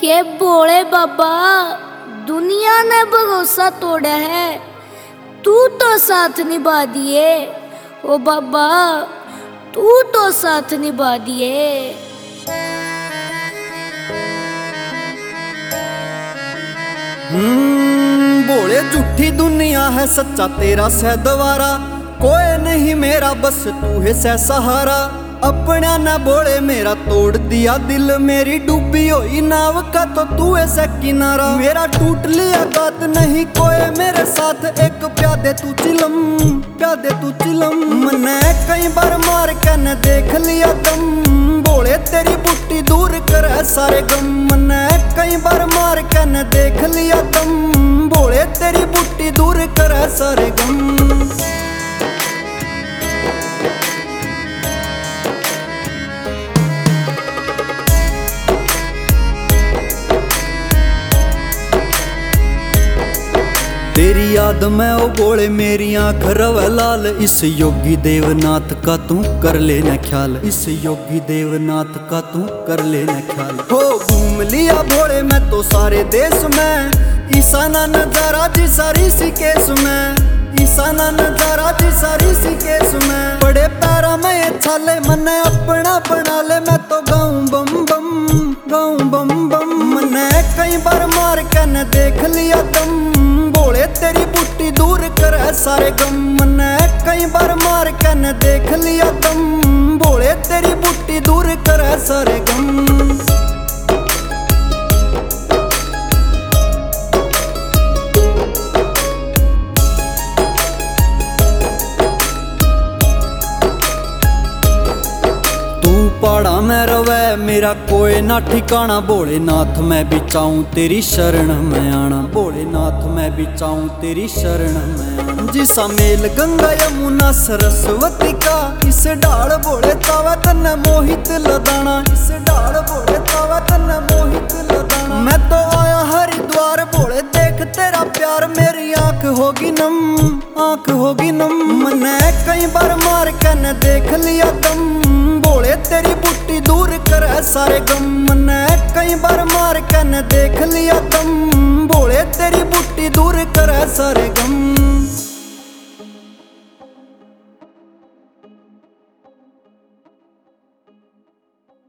के भोले बाबा दुनिया ने भरोसा तोड़ा है, तू तो साथ निभा दिए। ओ बाबा तू तो साथ निभा दिए। भोले झूठी दुनिया है सच्चा तेरा सह द्वारा, कोई नहीं मेरा बस तू है सह सहारा। अपना न बोले मेरा तोड़ दिया दिल, मेरी डूबी हुई नाव का तो तू ऐसा किनारा। मेरा टूट लिया गात नहीं कोई मेरे साथ, एक प्यादे तू चिलम प्यादे तू चिलम। मैंने कई बार मार के न देख लिया दम, बोले तेरी बुट्टी दूर कर सारे गम। मैंने कई बार मार के न देख लिया दम, बोले तेरी बुट्टी दूर कर सारे गम। तेरी याद में ओ बोले मेरी आँख रवे लाल, इस योगी देवनाथ का तू कर लेना ख्याल। इस योगी देवनाथ का तू कर लेना ख्याल। हो घूम लिया भोले मैं तो सारे देश में, ईसाना नजारा जी सारी सी केस में। ईसाना नजारा जी सारी सी केस में। बड़े पैरा में ये छाले मने अपना बना ले, मैं तो गाऊं बम बम गाऊं बम बम। मने कई बार मार के न देख लिया दम, बोले तेरी बुट्टी दूर कर सारे गम। मने कई बार मार के न देख लिया दम, बोले तेरी बुट्टी दूर कर सारे गम। पहाड़ा में रवे मेरा कोई ना ठिकाना, भोलेनाथ मैं भी चाहूं तेरी शरण में आना। भोलेनाथ मैं भी चाहूं तेरी शरण में आना। जिसा मेल गंगा यमुना सरस्वती का, इस डाल भोले तावा तन्ने मोहित लदाना। इस डाल भोले तावा तन्ने मोहित लदाना। मैं तो आया हरिद्वार भोले देख तेरा प्यार, मेरी आंख होगी नम आंख होगी नम। मैंने कई बार मार के न देख लिया दम, बोले तेरी बुट्टी दूर कर सारे गम। मैंने कई बार मार के न देख लिया दम, बोले तेरी बुट्टी दूर कर सारे